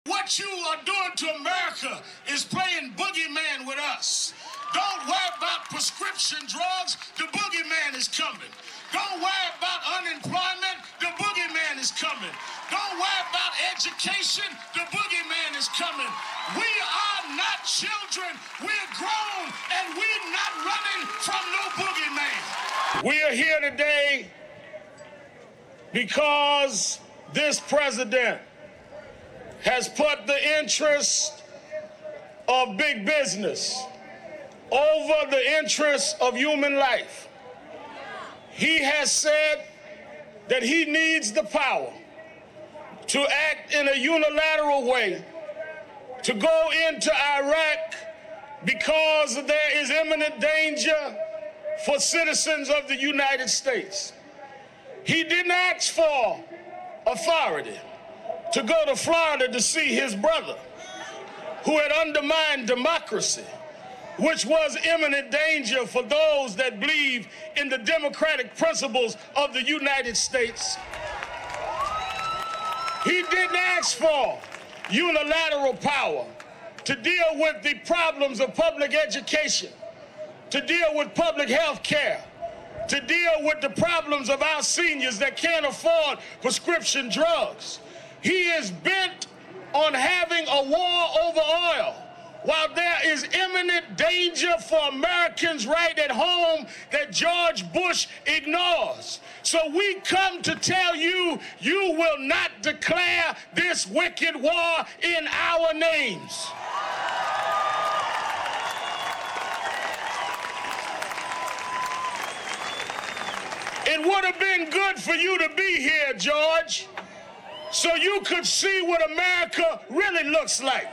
What you are doing to America is playing boogeyman with us. Don't worry about prescription drugs. The boogeyman is coming. Don't worry about unemployment. The boogeyman is coming. Don't worry about education. The boogeyman is coming. We are not children. We're grown, and we're not running from no boogeyman. We are here today because this president has put the interest of big business over the interest of human life. He has said that he needs the power to act in a unilateral way, to go into Iraq because there is imminent danger for citizens of the United States. He didn't ask for authority to go to Florida to see his brother, who had undermined democracy, which was imminent danger for those that believe in the democratic principles of the United States. He didn't ask for unilateral power to deal with the problems of public education, to deal with public health care, to deal with the problems of our seniors that can't afford prescription drugs. He is bent on having a war over oil, while there is imminent danger for Americans right at home that George Bush ignores. So we come to tell you, you will not declare this wicked war in our names. It would have been good for you to be here, George, so you could see what America really looks like.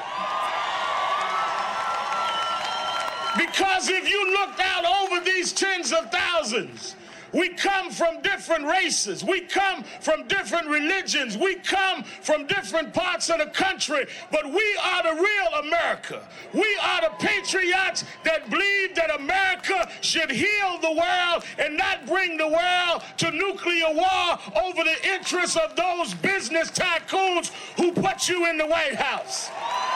Because if you looked out over these tens of thousands, we come from different races, we come from different religions, we come from different parts of the country, but we are the real America. We are the patriots that believe that America should heal the world and not bring the world to nuclear war over the interests of those business tycoons who put you in the White House.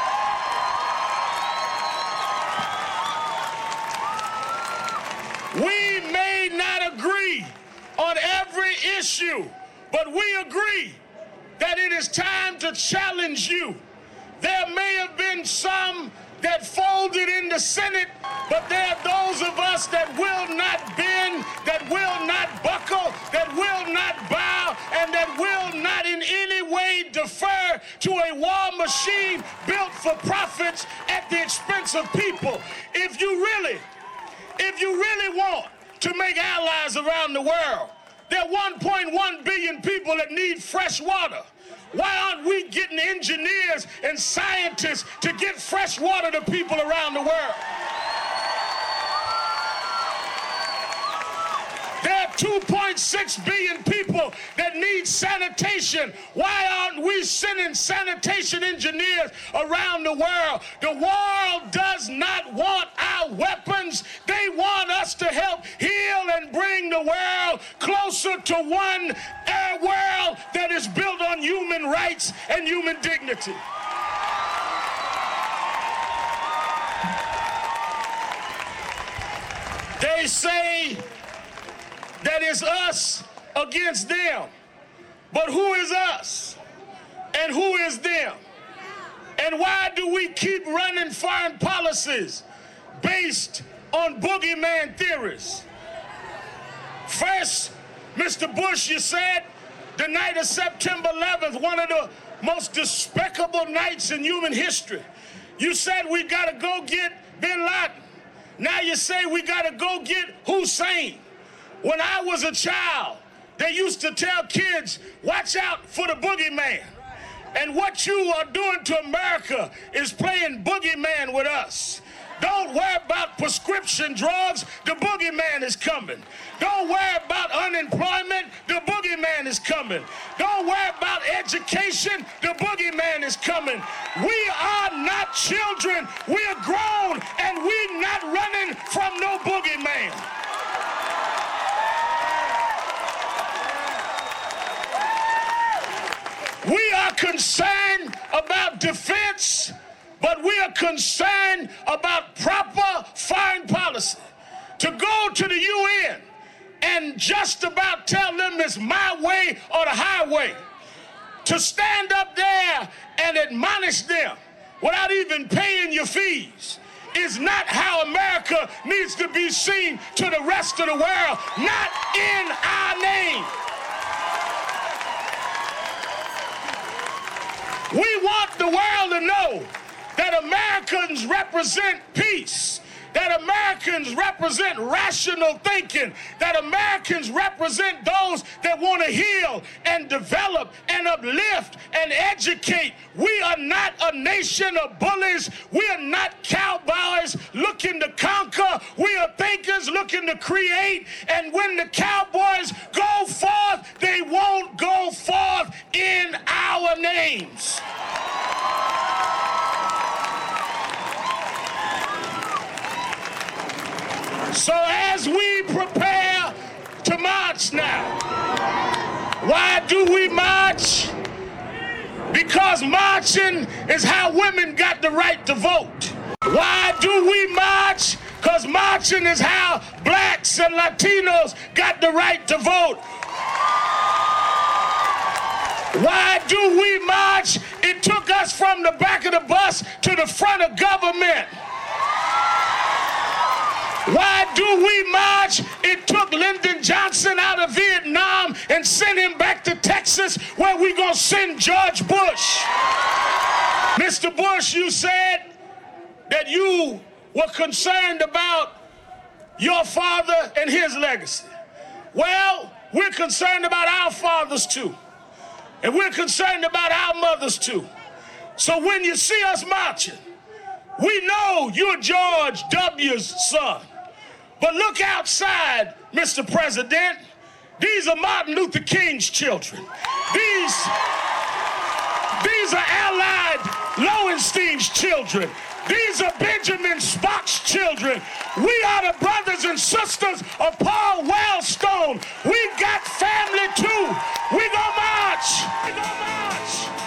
We may not agree on every issue, but we agree that it is time to challenge you. There may have been some that folded in the Senate, but there are those of us that will not bend, that will not buckle, that will not bow, and that will not in any way defer to a war machine built for profits at the expense of people. If you really want to make allies around the world, there are 1.1 billion people that need fresh water. Why aren't we getting engineers and scientists to get fresh water to people around the world? There are 2.6 billion people that need sanitation. Why aren't we sending sanitation engineers around the world? The world does not want our weapons. They want us to help heal and bring the world closer to one world that is built on human rights and human dignity. They say that it's us against them. But who is us? And who is them? And why do we keep running foreign policies based on boogeyman theories? First, Mr. Bush, you said the night of September 11th, one of the most despicable nights in human history. You said we gotta go get bin Laden. Now you say we gotta go get Hussein. When I was a child, they used to tell kids, watch out for the boogeyman. And what you are doing to America is playing boogeyman with us. Don't worry about prescription drugs, the boogeyman is coming. Don't worry about unemployment, the boogeyman is coming. Don't worry about education, the boogeyman is coming. We are not children, we're grown, and we're not running from no boogeyman. We are concerned about defense, but we are concerned about proper foreign policy. To go to the UN and just about tell them it's my way or the highway. To stand up there and admonish them without even paying your fees is not how America needs to be seen to the rest of the world, not in our name. We want the world to know that Americans represent peace, that Americans represent rational thinking, that Americans represent those that want to heal and develop and uplift and educate. We are not a nation of bullies. We are not cowboys looking to conquer. We are thinkers looking to create. And when the cowboys go forth, they won't go forth in our names. So as we prepare to march now, why do we march? Because marching is how women got the right to vote. Why do we march? Because marching is how blacks and Latinos got the right to vote. Why do we march? It took us from the back of the bus to the front of government. Why do we march? It took Lyndon Johnson out of Vietnam and sent him back to Texas, where we gonna send George Bush. Mr. Bush, you said that you were concerned about your father and his legacy. Well, we're concerned about our fathers too. And we're concerned about our mothers too. So when you see us marching, we know you're George W.'s son. But look outside, Mr. President. These are Martin Luther King's children. These are Allied Lowenstein's children. These are Benjamin Spock's children. We are the brothers and sisters of Paul Wellstone. We got family too. We gonna march. We gonna march.